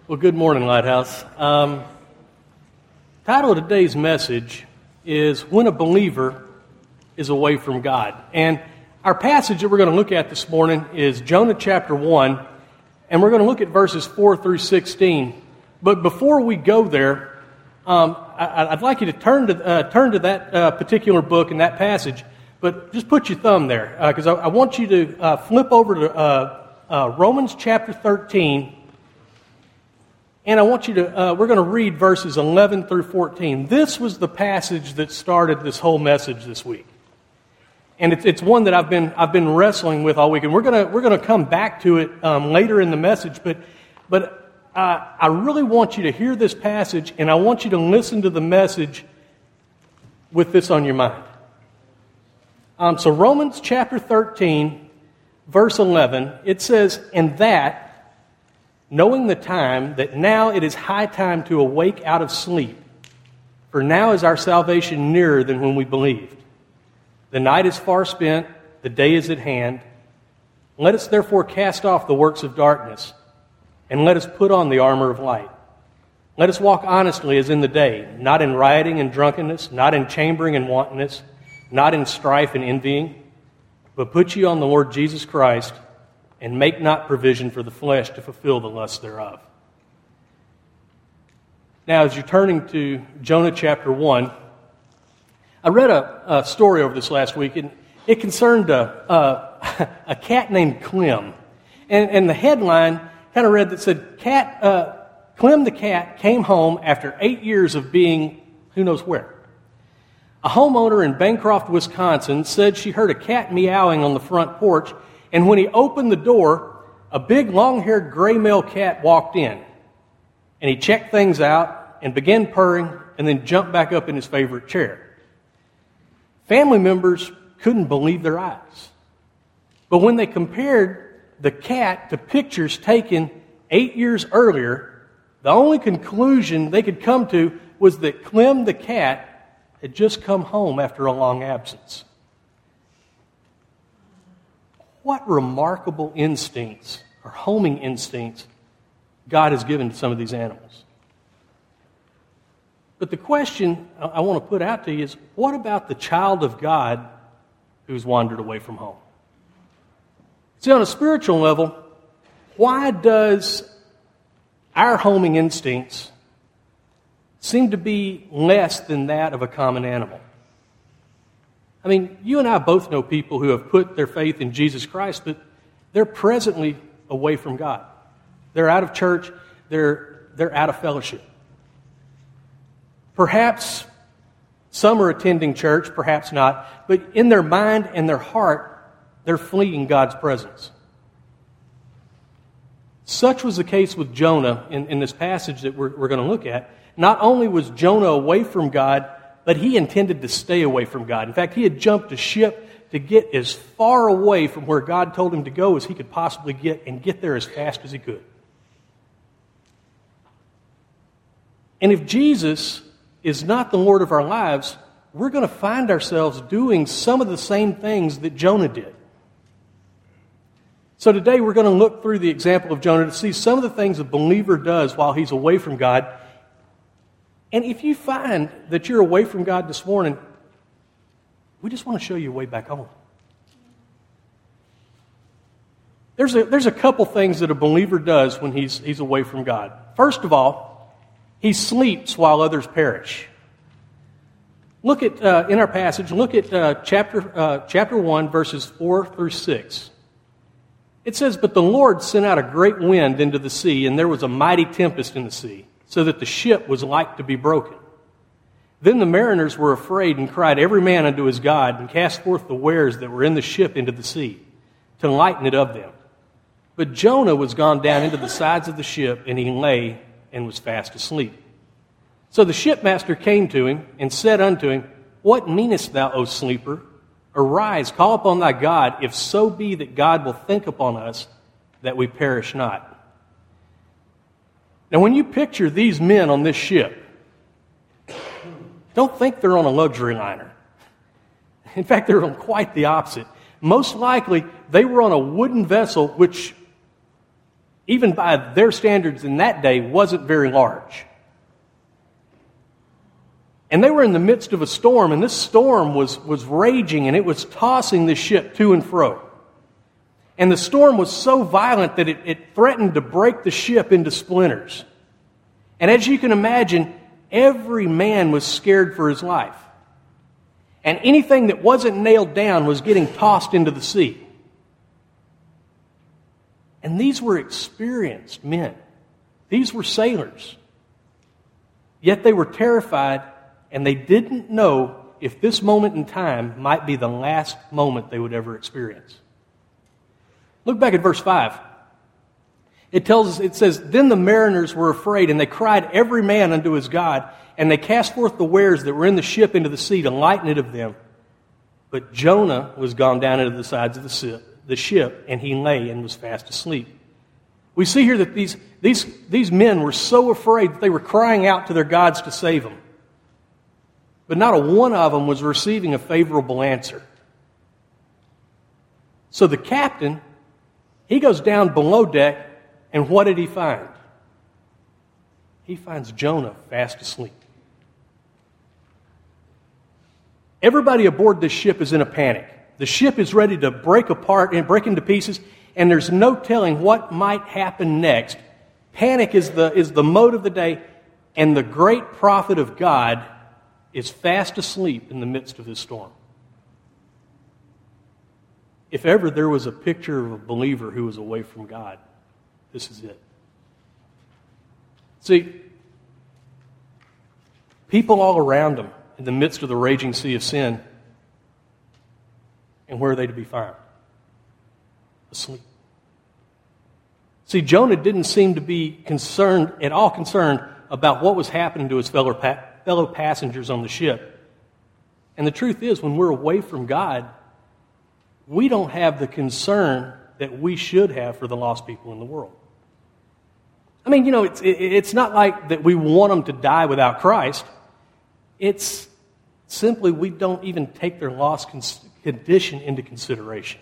Well, good morning, Lighthouse. Title of today's message is When a Believer is Away from God. And our passage that we're going to look at this morning is Jonah chapter 1, and we're going to look at verses 4 through 16. But before we go there, I'd like you to turn to that particular book and that passage, but just put your thumb there, because I want you to flip over to Romans chapter 13. And I want you to, we're going to read verses 11 through 14. This was the passage that started this whole message this week. And it's one that I've been wrestling with all week. And we're going to come back to it later in the message. But I really want you to hear this passage, and I want you to listen to the message with this on your mind. So Romans chapter 13, verse 11, it says, "And that, knowing the time, that now it is high time to awake out of sleep. For now is our salvation nearer than when we believed. The night is far spent, the day is at hand. Let us therefore cast off the works of darkness, and let us put on the armor of light. Let us walk honestly as in the day, not in rioting and drunkenness, not in chambering and wantonness, not in strife and envying, but put ye on the Lord Jesus Christ, and make not provision for the flesh to fulfill the lusts thereof." Now, as you're turning to Jonah chapter 1, I read a story over this last week, and it concerned a cat named Clem. And the headline kind of read that said, Clem the cat came home after 8 years of being who knows where. A homeowner in Bancroft, Wisconsin, said she heard a cat meowing on the front porch, and when he opened the door, a big long-haired gray male cat walked in. And he checked things out and began purring and then jumped back up in his favorite chair. Family members couldn't believe their eyes. But when they compared the cat to pictures taken 8 years earlier, the only conclusion they could come to was that Clem the cat had just come home after a long absence. What remarkable instincts, or homing instincts, God has given to some of these animals. But the question I want to put out to you is, what about the child of God who's wandered away from home? See, on a spiritual level, why does our homing instincts seem to be less than that of a common animal? I mean, you and I both know people who have put their faith in Jesus Christ, but they're presently away from God. They're out of church. They're out of fellowship. Perhaps some are attending church, perhaps not, but in their mind and their heart, they're fleeing God's presence. Such was the case with Jonah in this passage that we're going to look at. Not only was Jonah away from God, but he intended to stay away from God. In fact, he had jumped a ship to get as far away from where God told him to go as he could possibly get, and get there as fast as he could. And if Jesus is not the Lord of our lives, we're going to find ourselves doing some of the same things that Jonah did. So today we're going to look through the example of Jonah to see some of the things a believer does while he's away from God. And if you find that you're away from God this morning, we just want to show you a way back home. There's a couple things that a believer does when he's away from God. First of all, he sleeps while others perish. Look at, in our passage, look at chapter 1, verses 4 through 6. It says, "But the Lord sent out a great wind into the sea, and there was a mighty tempest in the sea, so that the ship was like to be broken. Then the mariners were afraid and cried every man unto his God, and cast forth the wares that were in the ship into the sea, to lighten it of them. But Jonah was gone down into the sides of the ship, and he lay and was fast asleep. So the shipmaster came to him and said unto him, What meanest thou, O sleeper? Arise, call upon thy God, if so be that God will think upon us, that we perish not." Now, when you picture these men on this ship, don't think they're on a luxury liner. In fact, they're on quite the opposite. Most likely, they were on a wooden vessel, which even by their standards in that day, wasn't very large. And they were in the midst of a storm, and this storm was raging, and it was tossing the ship to and fro. And the storm was so violent that it threatened to break the ship into splinters. And as you can imagine, every man was scared for his life. And anything that wasn't nailed down was getting tossed into the sea. And these were experienced men. These were sailors. Yet they were terrified, and they didn't know if this moment in time might be the last moment they would ever experience. Look back at verse 5. It says, "Then the mariners were afraid, and they cried every man unto his God, and they cast forth the wares that were in the ship into the sea to lighten it of them. But Jonah was gone down into the sides of the ship, and he lay and was fast asleep." We see here that these men were so afraid that they were crying out to their gods to save them. But not a one of them was receiving a favorable answer. So the captain, he goes down below deck, and what did he find? He finds Jonah fast asleep. Everybody aboard this ship is in a panic. The ship is ready to break apart and break into pieces, and there's no telling what might happen next. Panic is the mode of the day, and the great prophet of God is fast asleep in the midst of this storm. If ever there was a picture of a believer who was away from God, this is it. See, people all around them in the midst of the raging sea of sin, and where are they to be found? Asleep. See, Jonah didn't seem to be at all concerned about what was happening to his fellow passengers on the ship. And the truth is, when we're away from God, we don't have the concern that we should have for the lost people in the world. I mean, it's not like that we want them to die without Christ. It's simply we don't even take their lost condition into consideration.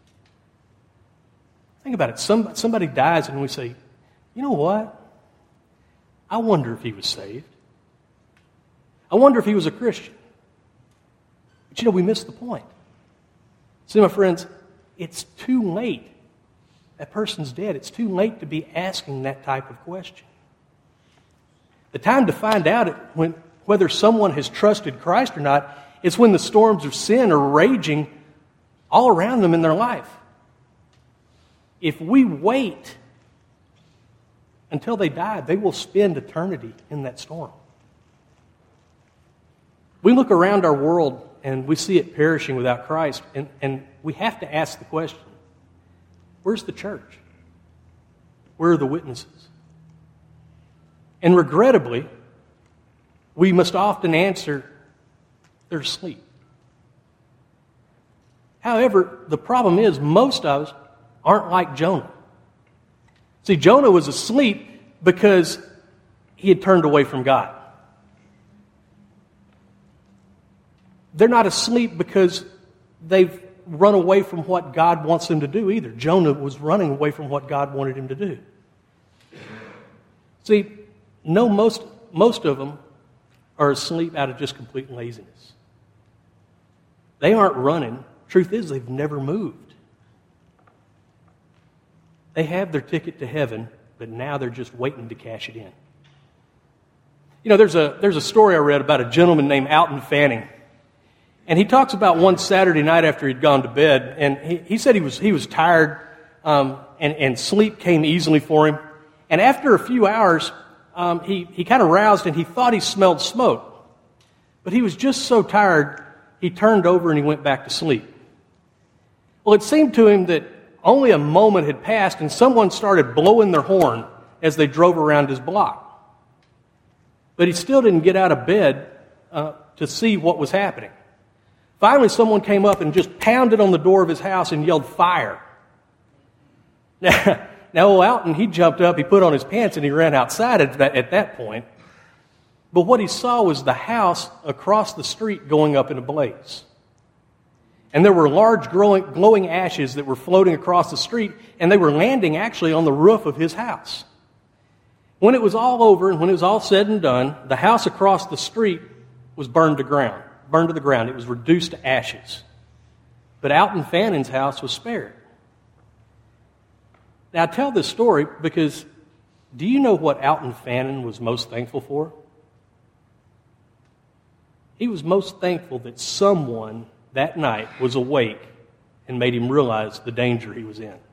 Think about it. Somebody dies and we say, you know what? I wonder if he was saved. I wonder if he was a Christian. But we missed the point. See, my friends, it's too late. That person's dead. It's too late to be asking that type of question. The time to find out whether someone has trusted Christ or not is when the storms of sin are raging all around them in their life. If we wait until they die, they will spend eternity in that storm. We look around our world and we see it perishing without Christ, and we have to ask the question, where's the church? Where are the witnesses? And regrettably, we must often answer, they're asleep. However, the problem is most of us aren't like Jonah. See, Jonah was asleep because he had turned away from God. They're not asleep because they've run away from what God wants them to do either. Jonah was running away from what God wanted him to do. See, most of them are asleep out of just complete laziness. They aren't running. Truth is, they've never moved. They have their ticket to heaven, but now they're just waiting to cash it in. There's a story I read about a gentleman named Alton Fanning. And he talks about one Saturday night after he'd gone to bed, and he said he was tired, and sleep came easily for him. And after a few hours, he kind of roused, and he thought he smelled smoke. But he was just so tired, he turned over and he went back to sleep. Well, it seemed to him that only a moment had passed, and someone started blowing their horn as they drove around his block. But he still didn't get out of bed to see what was happening. Finally, someone came up and just pounded on the door of his house and yelled, "Fire!" Now Alton, he jumped up, he put on his pants, and he ran outside at that point. But what he saw was the house across the street going up in a blaze. And there were large glowing ashes that were floating across the street, and they were landing actually on the roof of his house. When it was all over and when it was all said and done, the house across the street was burned to the ground. It was reduced to ashes. But Alton Fannon's house was spared. Now, I tell this story because do you know what Alton Fannon was most thankful for? He was most thankful that someone that night was awake and made him realize the danger he was in.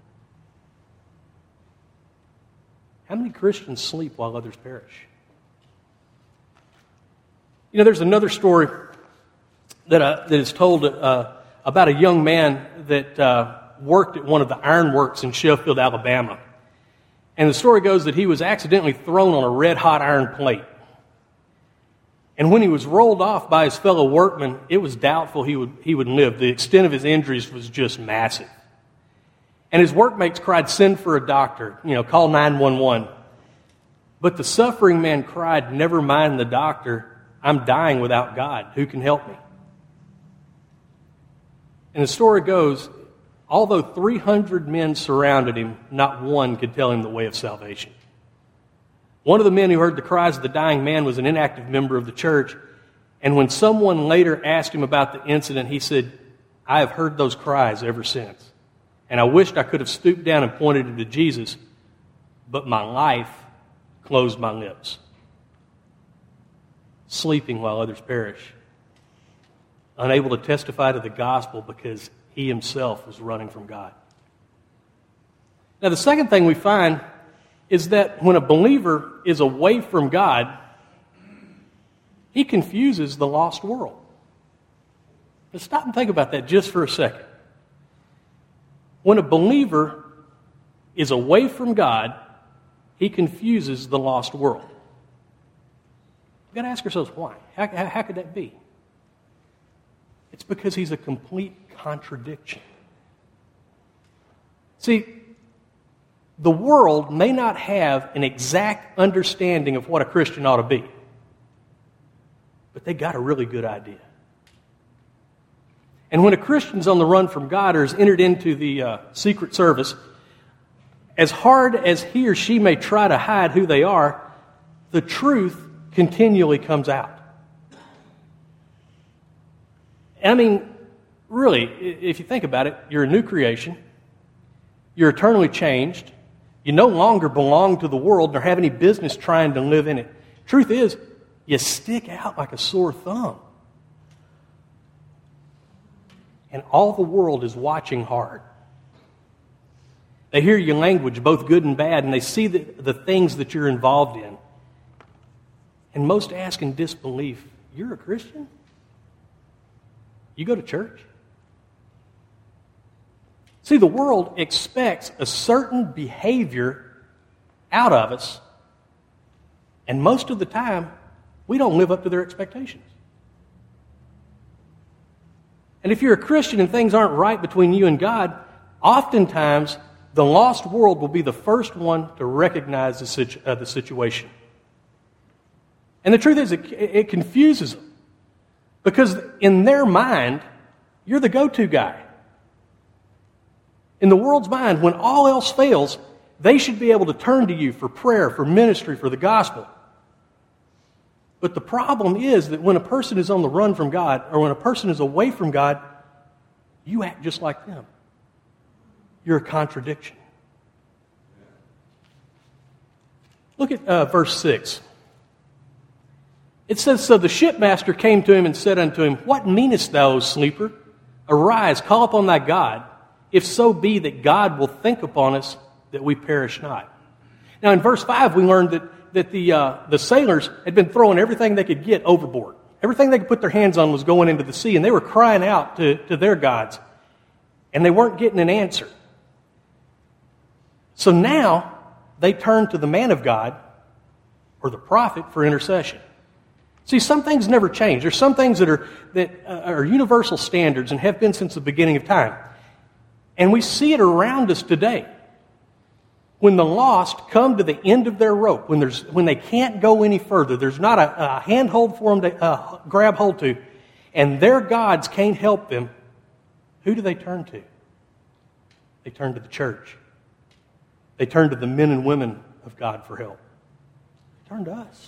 How many Christians sleep while others perish? You know, there's another story that is told about a young man that worked at one of the ironworks in Sheffield, Alabama. And the story goes that he was accidentally thrown on a red-hot iron plate. And when he was rolled off by his fellow workmen, it was doubtful he would live. The extent of his injuries was just massive. And his workmates cried, "Send for a doctor, call 911. But the suffering man cried, "Never mind the doctor, I'm dying without God. Who can help me?" And the story goes, although 300 men surrounded him, not one could tell him the way of salvation. One of the men who heard the cries of the dying man was an inactive member of the church, and when someone later asked him about the incident, he said, "I have heard those cries ever since, and I wished I could have stooped down and pointed him to Jesus, but my life closed my lips." Sleeping while others perish. Unable to testify to the gospel because he himself was running from God. Now, the second thing we find is that when a believer is away from God, he confuses the lost world. Let's stop and think about that just for a second. When a believer is away from God, he confuses the lost world. We've got to ask ourselves why. How could that be? It's because he's a complete contradiction. See, the world may not have an exact understanding of what a Christian ought to be, but they got a really good idea. And when a Christian's on the run from God or has entered into the Secret Service, as hard as he or she may try to hide who they are, the truth continually comes out. I mean, really, if you think about it, you're a new creation. You're eternally changed. You no longer belong to the world nor have any business trying to live in it. Truth is, you stick out like a sore thumb. And all the world is watching hard. They hear your language, both good and bad, and they see the things that you're involved in. And most ask in disbelief, "You're a Christian? You go to church?" See, the world expects a certain behavior out of us, and most of the time, we don't live up to their expectations. And if you're a Christian and things aren't right between you and God, oftentimes the lost world will be the first one to recognize the situation. And the truth is, it confuses them. Because in their mind, you're the go-to guy. In the world's mind, when all else fails, they should be able to turn to you for prayer, for ministry, for the gospel. But the problem is that when a person is on the run from God, or when a person is away from God, you act just like them. You're a contradiction. Look at verse 6. It says, "So the shipmaster came to him and said unto him, What meanest thou, O sleeper? Arise, call upon thy God, if so be that God will think upon us that we perish not." Now in verse 5 we learned that the sailors had been throwing everything they could get overboard. Everything they could put their hands on was going into the sea, and they were crying out to their gods, and they weren't getting an answer. So now they turned to the man of God, or the prophet, for intercession. See, some things never change. There's some things that are universal standards and have been since the beginning of time. And we see it around us today. When the lost come to the end of their rope, when they can't go any further, there's not a handhold for them to grab hold to, and their gods can't help them, who do they turn to? They turn to the church. They turn to the men and women of God for help. They turn to us.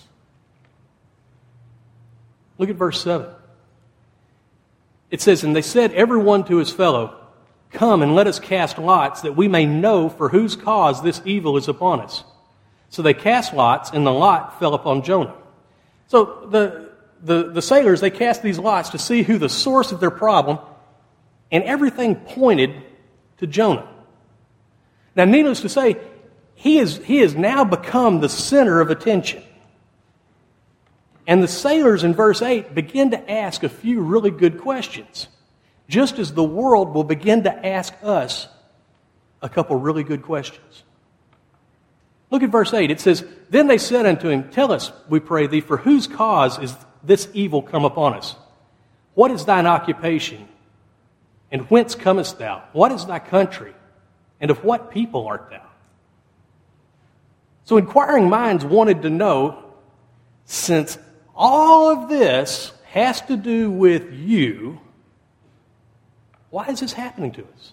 Look at verse 7. It says, "And they said everyone to his fellow, 'Come and let us cast lots, that we may know for whose cause this evil is upon us.' So they cast lots, and the lot fell upon Jonah." So the sailors, they cast these lots to see who the source of their problem, and everything pointed to Jonah. Now, needless to say, he has now become the center of attention. And the sailors in verse 8 begin to ask a few really good questions, just as the world will begin to ask us a couple really good questions. Look at verse 8. It says, "Then they said unto him, 'Tell us, we pray thee, for whose cause is this evil come upon us? What is thine occupation? And whence comest thou? What is thy country? And of what people art thou?'" So inquiring minds wanted to know, since all of this has to do with you, why is this happening to us?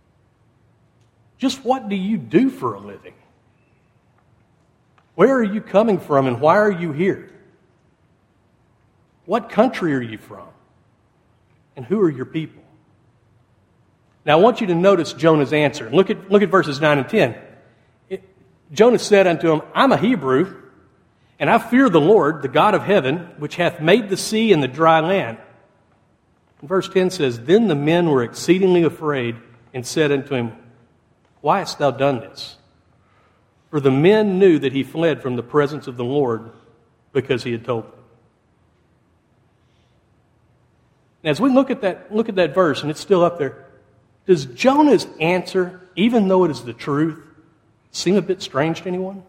Just what do you do for a living? Where are you coming from and why are you here? What country are you from? And who are your people? Now I want you to notice Jonah's answer. Look at verses 9 and 10. Jonah said unto him, "I'm a Hebrew, and I fear the Lord, the God of heaven, which hath made the sea and the dry land." And verse 10 says, "Then the men were exceedingly afraid, and said unto him, Why hast thou done this? For the men knew that he fled from the presence of the Lord, because he had told them." Now, as we look at that verse, and it's still up there, does Jonah's answer, even though it is the truth, seem a bit strange to anyone?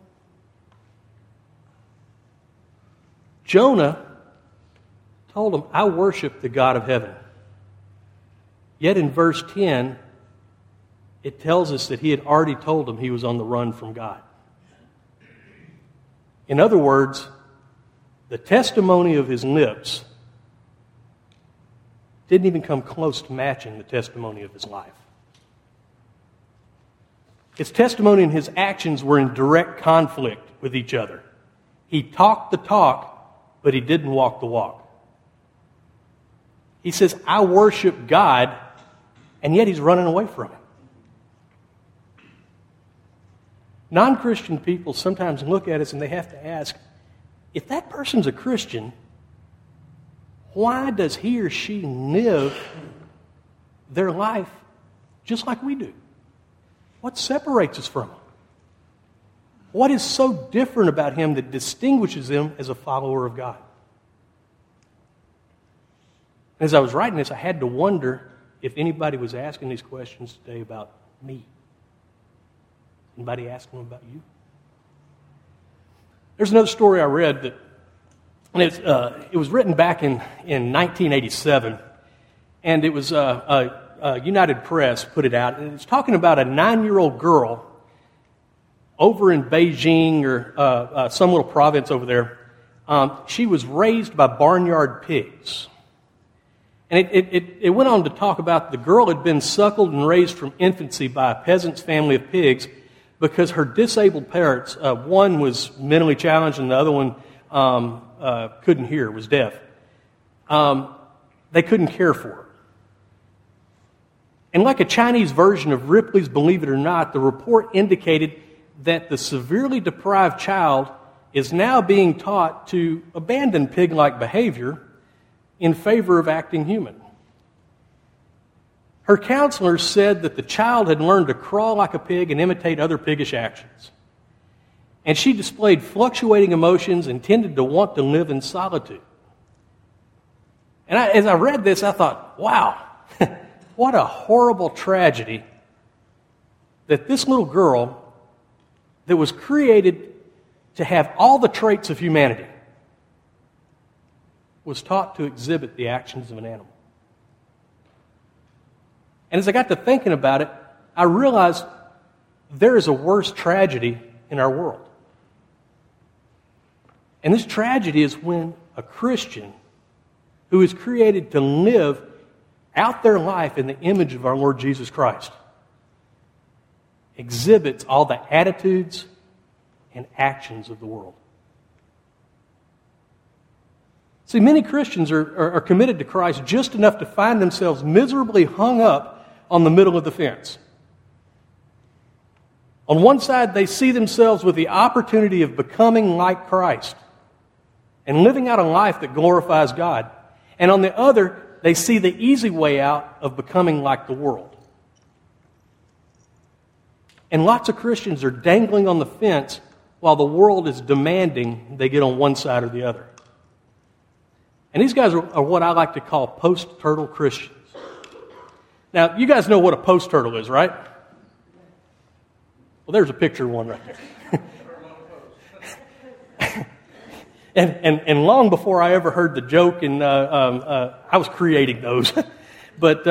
Jonah told him, "I worship the God of heaven." Yet in verse 10, it tells us that he had already told him he was on the run from God. In other words, the testimony of his lips didn't even come close to matching the testimony of his life. His testimony and his actions were in direct conflict with each other. He talked the talk, but he didn't walk the walk. He says, "I worship God," and yet he's running away from Him. Non-Christian people sometimes look at us and they have to ask, if that person's a Christian, why does he or she live their life just like we do? What separates us from them? What is so different about him that distinguishes him as a follower of God? As I was writing this, I had to wonder if anybody was asking these questions today about me. Anybody asking them about you? There's another story I read that, and it was written back in 1987, and it was United Press put it out, and it's talking about a 9-year-old girl over in Beijing or some little province over there. She was raised by barnyard pigs. And it went on to talk about the girl had been suckled and raised from infancy by a peasant's family of pigs because her disabled parents, one was mentally challenged and the other one couldn't hear, was deaf. They couldn't care for her. And like a Chinese version of Ripley's Believe It or Not, the report indicated that the severely deprived child is now being taught to abandon pig-like behavior in favor of acting human. Her counselors said that the child had learned to crawl like a pig and imitate other piggish actions. And she displayed fluctuating emotions and tended to want to live in solitude. And as I read this, I thought, wow, what a horrible tragedy that this little girl that was created to have all the traits of humanity was taught to exhibit the actions of an animal. And as I got to thinking about it, I realized there is a worse tragedy in our world. And this tragedy is when a Christian who is created to live out their life in the image of our Lord Jesus Christ, exhibits all the attitudes and actions of the world. See, many Christians are committed to Christ just enough to find themselves miserably hung up on the middle of the fence. On one side, they see themselves with the opportunity of becoming like Christ and living out a life that glorifies God. And on the other, they see the easy way out of becoming like the world. And lots of Christians are dangling on the fence while the world is demanding they get on one side or the other. And these guys are what I like to call post-turtle Christians. Now, you guys know what a post-turtle is, right? Well, there's a picture of one right there. and long before I ever heard the joke, and I was creating those. But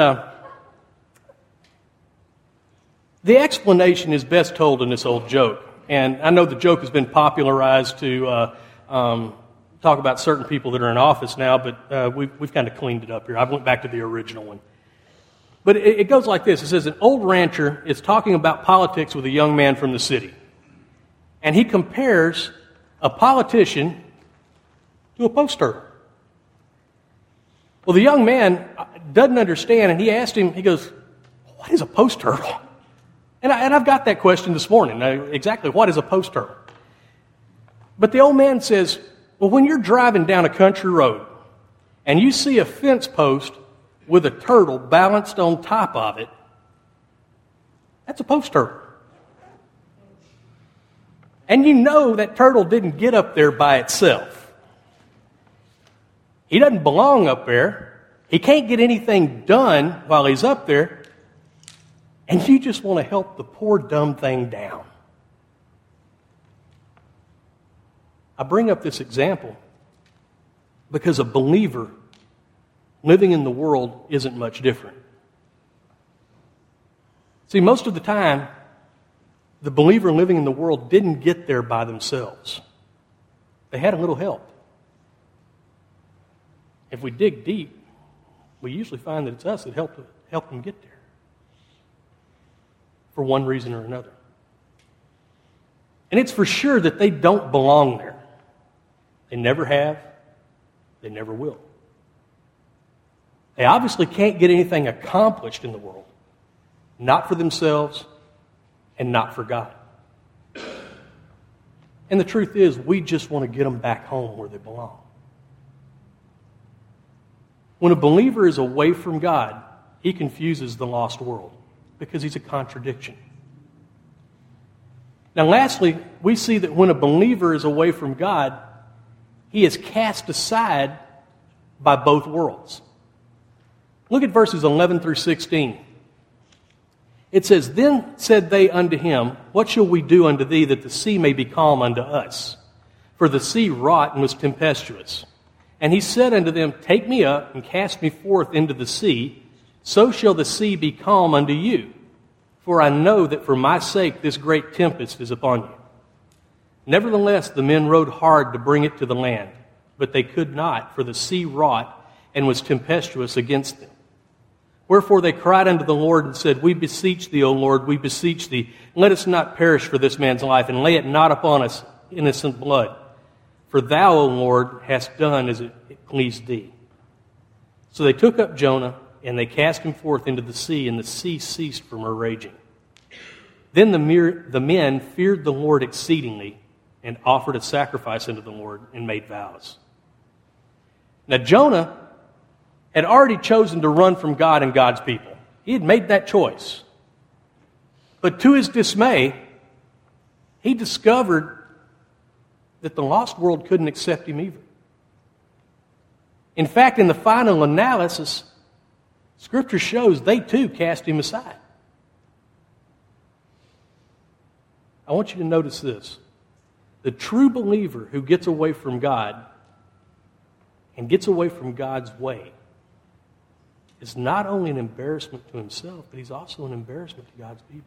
the explanation is best told in this old joke. And I know the joke has been popularized to talk about certain people that are in office now, but we've kind of cleaned it up here. I went back to the original one. But it goes like this. It says, an old rancher is talking about politics with a young man from the city. And he compares a politician to a post turtle. Well, the young man doesn't understand, and he asked him, he goes, what is a post turtle? And I've got that question this morning. Exactly, what is a post turtle? But the old man says, well, when you're driving down a country road and you see a fence post with a turtle balanced on top of it, that's a post turtle. And you know that turtle didn't get up there by itself. He doesn't belong up there. He can't get anything done while he's up there. And you just want to help the poor dumb thing down. I bring up this example because a believer living in the world isn't much different. See, most of the time, the believer living in the world didn't get there by themselves. They had a little help. If we dig deep, we usually find that it's us that helped them get there for one reason or another. And it's for sure that they don't belong there. They never have. They never will. They obviously can't get anything accomplished in the world. Not for themselves and not for God. And the truth is, we just want to get them back home where they belong. When a believer is away from God, he confuses the lost world because he's a contradiction. Now, lastly, we see that when a believer is away from God, he is cast aside by both worlds. Look at verses 11 through 16. It says, Then said they unto him, What shall we do unto thee that the sea may be calm unto us? For the sea wrought and was tempestuous. And he said unto them, Take me up and cast me forth into the sea, so shall the sea be calm unto you. For I know that for my sake this great tempest is upon you. Nevertheless, the men rowed hard to bring it to the land, but they could not, for the sea wrought and was tempestuous against them. Wherefore they cried unto the Lord and said, We beseech thee, O Lord, we beseech thee, let us not perish for this man's life, and lay it not upon us innocent blood. For thou, O Lord, hast done as it pleased thee. So they took up Jonah, and they cast him forth into the sea, and the sea ceased from her raging. Then the men feared the Lord exceedingly, and offered a sacrifice unto the Lord, and made vows. Now Jonah had already chosen to run from God and God's people. He had made that choice. But to his dismay, he discovered that the lost world couldn't accept him either. In fact, in the final analysis, Scripture shows they too cast him aside. I want you to notice this. The true believer who gets away from God and gets away from God's way is not only an embarrassment to himself, but he's also an embarrassment to God's people.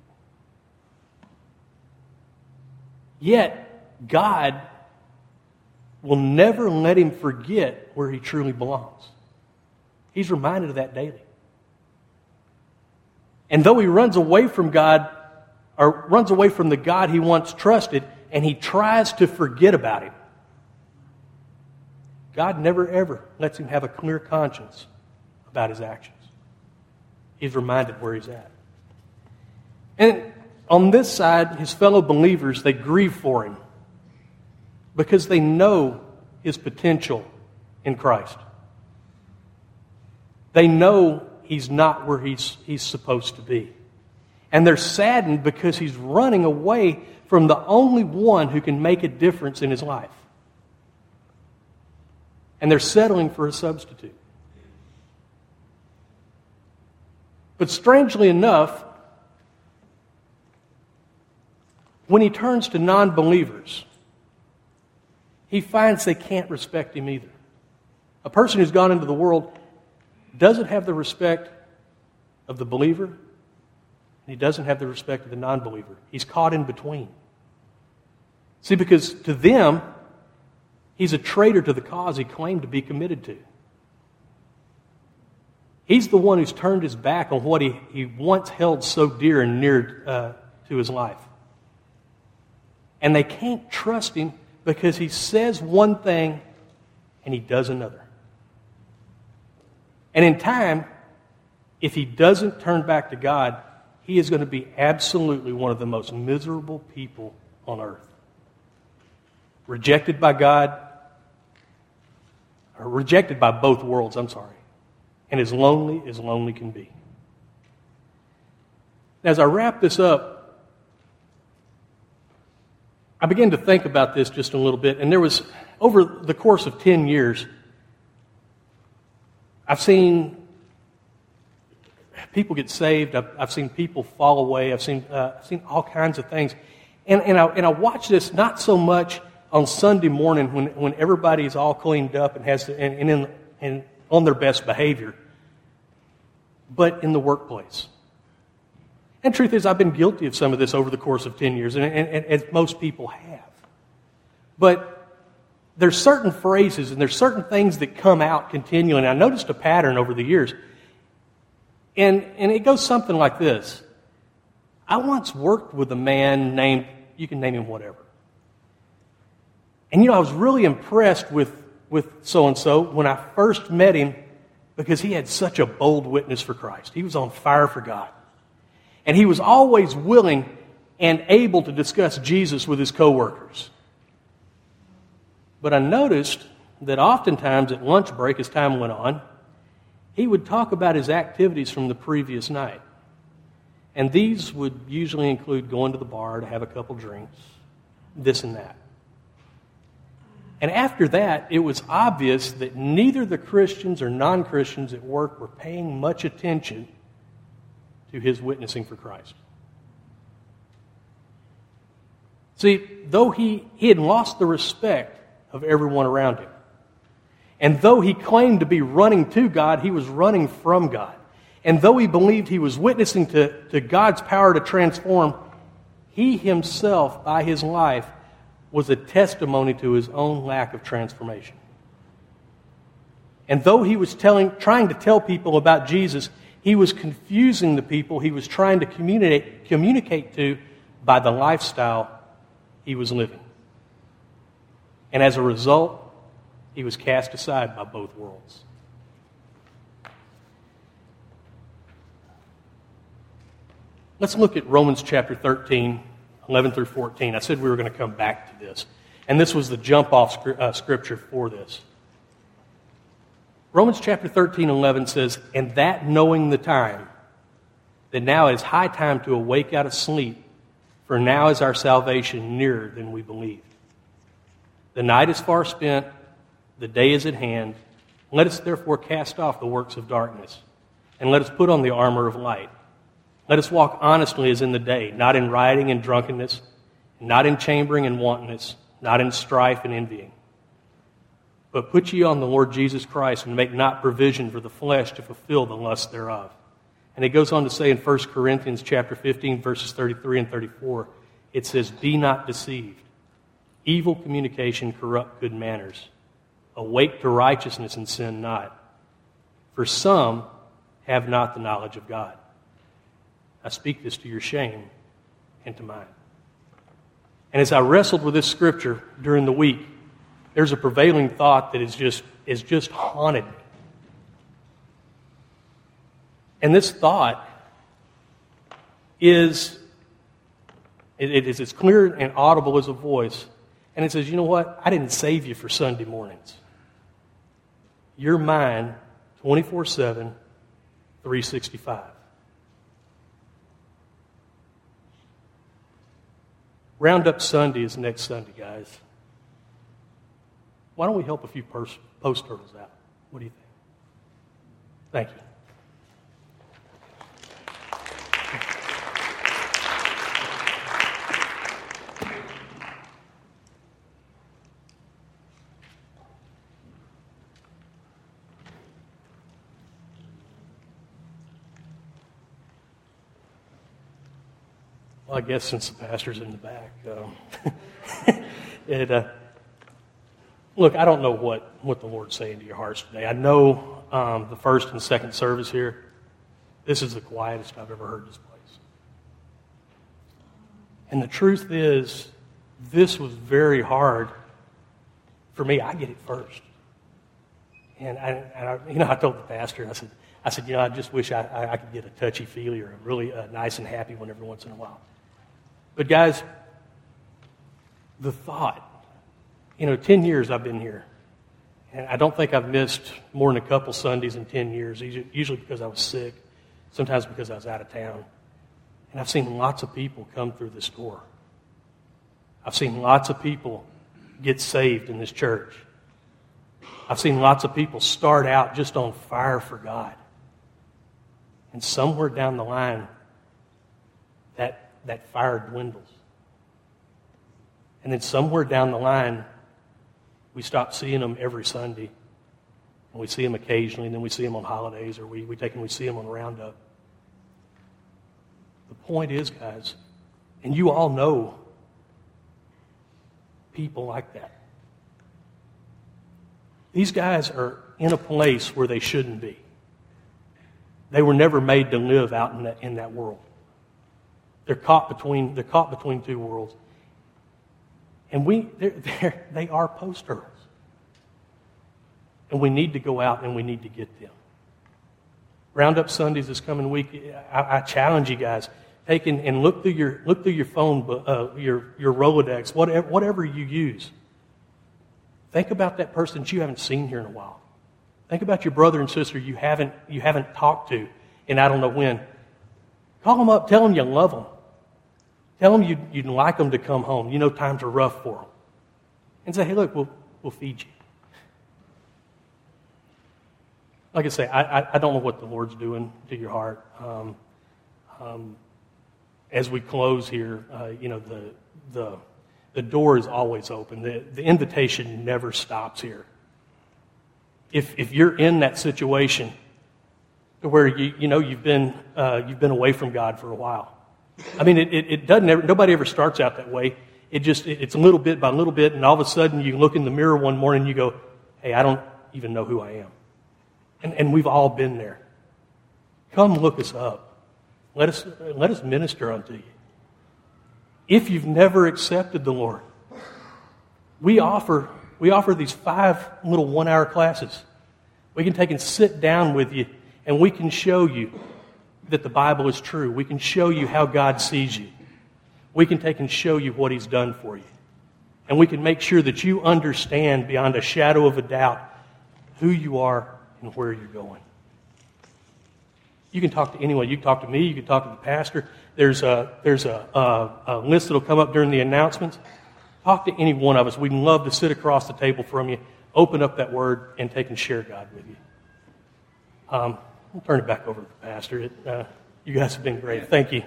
Yet, God will never let him forget where he truly belongs. He's reminded of that daily. And though he runs away from God, or runs away from the God he once trusted, and he tries to forget about him, God never ever lets him have a clear conscience about his actions. He's reminded where he's at. And on this side, his fellow believers, they grieve for him because they know his potential in Christ. They know he's not where he's supposed to be. And they're saddened because he's running away from the only one who can make a difference in his life. And they're settling for a substitute. But strangely enough, when he turns to non-believers, he finds they can't respect him either. A person who's gone into the world doesn't have the respect of the believer, and he doesn't have the respect of the non-believer. He's caught in between. See, because to them, he's a traitor to the cause he claimed to be committed to. He's the one who's turned his back on what he once held so dear and near to his life. And they can't trust him because he says one thing and he does another. And in time, if he doesn't turn back to God, he is going to be absolutely one of the most miserable people on earth. Rejected by God, or rejected by both worlds, and as lonely can be. As I wrap this up, I began to think about this just a little bit, and there was, over the course of 10 years, I've seen people get saved, I've seen people fall away, I've seen all kinds of things. And I watch this not so much on Sunday morning when everybody's all cleaned up and has to, and on their best behavior, but in the workplace. And the truth is, I've been guilty of some of this over the course of 10 years, and as most people have. But there's certain phrases and there's certain things that come out continually, and I noticed a pattern over the years. And it goes something like this. I once worked with a man named, you can name him whatever. And I was really impressed with so-and-so when I first met him because he had such a bold witness for Christ. He was on fire for God. And he was always willing and able to discuss Jesus with his coworkers. But I noticed that oftentimes at lunch break, as time went on, he would talk about his activities from the previous night. And these would usually include going to the bar to have a couple drinks, this and that. And after that, it was obvious that neither the Christians or non-Christians at work were paying much attention to his witnessing for Christ. See, though he had lost the respect of everyone around him, and though he claimed to be running to God, he was running from God. And though he believed he was witnessing to God's power to transform, he himself, by his life, was a testimony to his own lack of transformation. And though he was trying to tell people about Jesus, he was confusing the people he was trying to communicate to by the lifestyle he was living. And as a result, he was cast aside by both worlds. Let's look at Romans chapter 13, 11 through 14. I said we were going to come back to this. And this was the jump-off scripture for this. Romans chapter 13, 11 says, "And that knowing the time, that now it is high time to awake out of sleep, for now is our salvation nearer than we believed. The night is far spent, the day is at hand. Let us therefore cast off the works of darkness, and let us put on the armor of light. Let us walk honestly as in the day, not in rioting and drunkenness, not in chambering and wantonness, not in strife and envying. But put ye on the Lord Jesus Christ, and make not provision for the flesh to fulfill the lust thereof." And it goes on to say in 1 Corinthians chapter 15, verses 33 and 34, it says, "Be not deceived. Evil communication corrupt good manners. Awake to righteousness and sin not. For some have not the knowledge of God." I speak this to your shame and to mine. And as I wrestled with this scripture during the week, there's a prevailing thought that is just haunted me. And this thought is as clear and audible as a voice. And it says, you know what? I didn't save you for Sunday mornings. You're mine 24/7, 365. Roundup Sunday is next Sunday, guys. Why don't we help a few post turtles out? What do you think? Thank you. Well, I guess since the pastor's in the back, look, I don't know what the Lord's saying to your hearts today. I know the first and second service here, this is the quietest I've ever heard this place. And the truth is, this was very hard for me. I get it first. And I told the pastor, I said, I just wish I could get a touchy-feely or a really nice and happy one every once in a while. But guys, the thought, 10 years I've been here, and I don't think I've missed more than a couple Sundays in 10 years, usually because I was sick, sometimes because I was out of town. And I've seen lots of people come through this door. I've seen lots of people get saved in this church. I've seen lots of people start out just on fire for God. And somewhere down the line, that fire dwindles. And then somewhere down the line, we stop seeing them every Sunday. And we see them occasionally, and then we see them on holidays, or we see them on Roundup. The point is, guys, and you all know people like that. These guys are in a place where they shouldn't be. They were never made to live out in that world. They're caught between two worlds. And they are post turtles. And we need to go out and we need to get them. Roundup Sundays this coming week, I challenge you guys, take and look through your phone, your Rolodex, whatever you use. Think about that person that you haven't seen here in a while. Think about your brother and sister you haven't talked to in I don't know when. Call them up, tell them you love them. Tell them you'd like them to come home. You know times are rough for them. And say, hey, look, we'll feed you. Like I say, I don't know what the Lord's doing to your heart. As we close here, the door is always open. The invitation never stops here. If you're in that situation where you've been away from God for a while, I mean, it doesn't ever, nobody ever starts out that way. It's a little bit by little bit, and all of a sudden you look in the mirror one morning and you go, hey, I don't even know who I am. And we've all been there. Come look us up. Let us minister unto you. If you've never accepted the Lord, we offer these 5 little 1-hour classes. We can take and sit down with you, and we can show you that the Bible is true. We can show you how God sees you. We can take and show you what He's done for you. And we can make sure that you understand beyond a shadow of a doubt who you are and where you're going. You can talk to anyone. You can talk to me. You can talk to the pastor. There's a list that will come up during the announcements. Talk to any one of us. We'd love to sit across the table from you, open up that Word, and take and share God with you. I'll turn it back over to the pastor. You guys have been great. Thank you.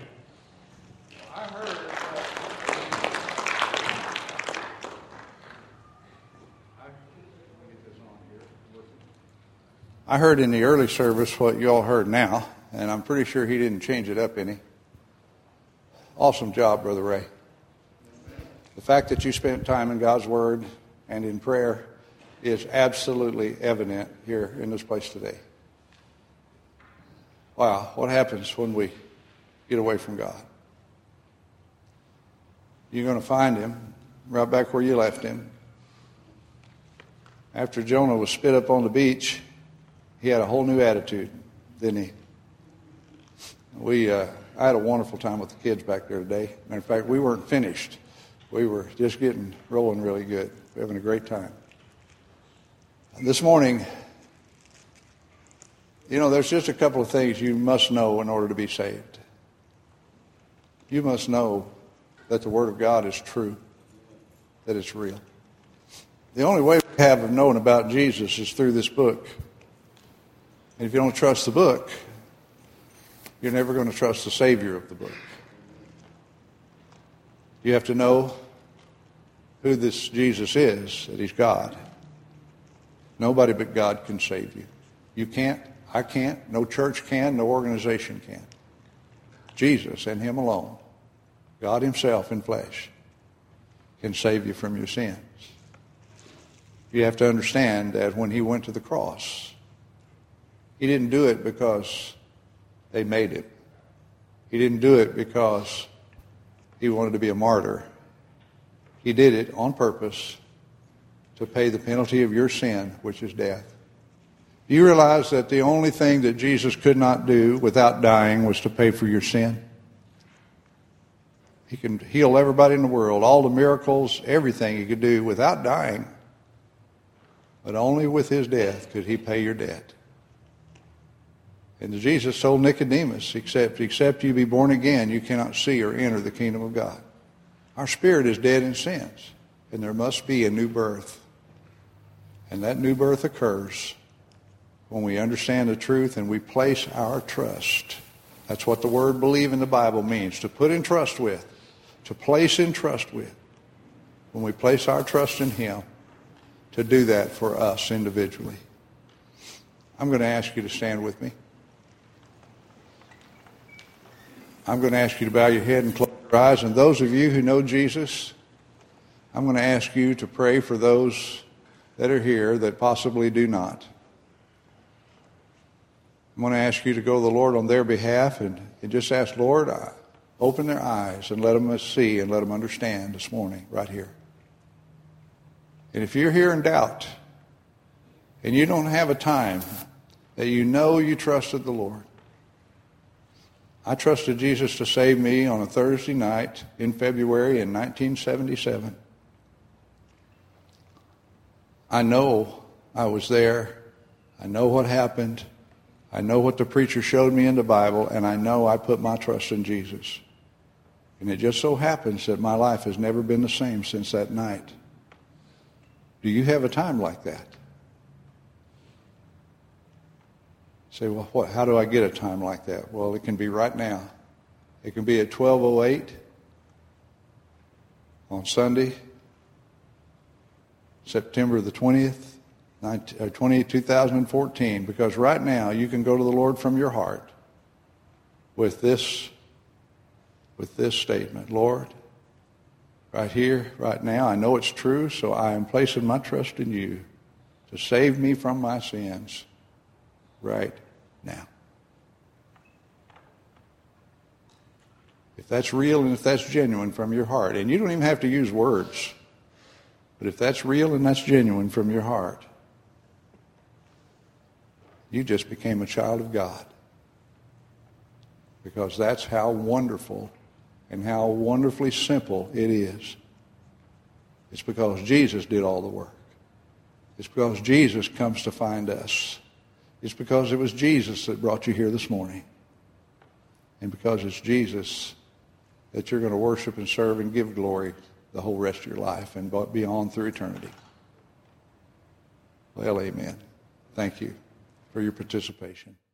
I heard in the early service what you all heard now, and I'm pretty sure he didn't change it up any. Awesome job, Brother Ray. The fact that you spent time in God's Word and in prayer is absolutely evident here in this place today. Wow, what happens when we get away from God. You're going to find him right back where you left him. After Jonah was spit up on the beach, he had a whole new attitude, didn't he? I had a wonderful time with the kids back there today. Matter of fact, we weren't finished. We were just getting rolling really good, having a great time. This morning, there's just a couple of things you must know in order to be saved. You must know that the Word of God is true, that it's real. The only way we have of knowing about Jesus is through this book. And if you don't trust the book, you're never going to trust the Savior of the book. You have to know who this Jesus is, that he's God. Nobody but God can save you. You can't, I can't, no church can, no organization can. Jesus and him alone, God himself in flesh, can save you from your sins. You have to understand that when he went to the cross, he didn't do it because they made him. He didn't do it because he wanted to be a martyr. He did it on purpose to pay the penalty of your sin, which is death. Do you realize that the only thing that Jesus could not do without dying was to pay for your sin? He can heal everybody in the world, all the miracles, everything he could do without dying. But only with his death could he pay your debt. And Jesus told Nicodemus, except you be born again, you cannot see or enter the kingdom of God. Our spirit is dead in sins, and there must be a new birth. And that new birth occurs when we understand the truth and we place our trust. That's what the word believe in the Bible means, to put in trust with, to place in trust with. When we place our trust in him, to do that for us individually. I'm going to ask you to stand with me. I'm going to ask you to bow your head and close your eyes. And those of you who know Jesus, I'm going to ask you to pray for those that are here that possibly do not. I'm going to ask you to go to the Lord on their behalf and just ask, Lord, open their eyes and let them see and let them understand this morning right here. And if you're here in doubt and you don't have a time that you know you trusted the Lord, I trusted Jesus to save me on a Thursday night in February in 1977. I know I was there. I know what happened. I know what the preacher showed me in the Bible, and I know I put my trust in Jesus. And it just so happens that my life has never been the same since that night. Do you have a time like that? Say, well, how do I get a time like that? Well, it can be right now. It can be at 12:08 on Sunday, September the 20th, 2014, because right now you can go to the Lord from your heart with this statement. Lord, right here, right now, I know it's true, so I am placing my trust in you to save me from my sins right now. If that's real and if that's genuine from your heart, and you don't even have to use words, but if that's real and that's genuine from your heart, you just became a child of God. Because that's how wonderful and how wonderfully simple it is. It's because Jesus did all the work. It's because Jesus comes to find us. It's because it was Jesus that brought you here this morning. And because it's Jesus that you're going to worship and serve and give glory the whole rest of your life and beyond through eternity. Well, amen. Thank you for your participation.